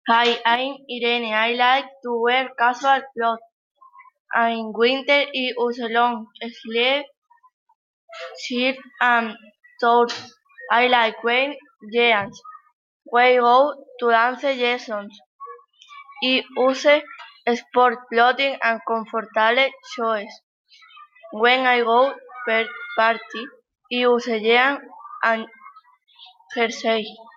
Hi, I'm Irene. I like to wear casual clothes. In winter, I use long sleeve shirts and shorts. I like wearing jeans. When I go to dance lessons, I use sport clothing and comfortable shoes. When I go per party, I use jeans and jersey.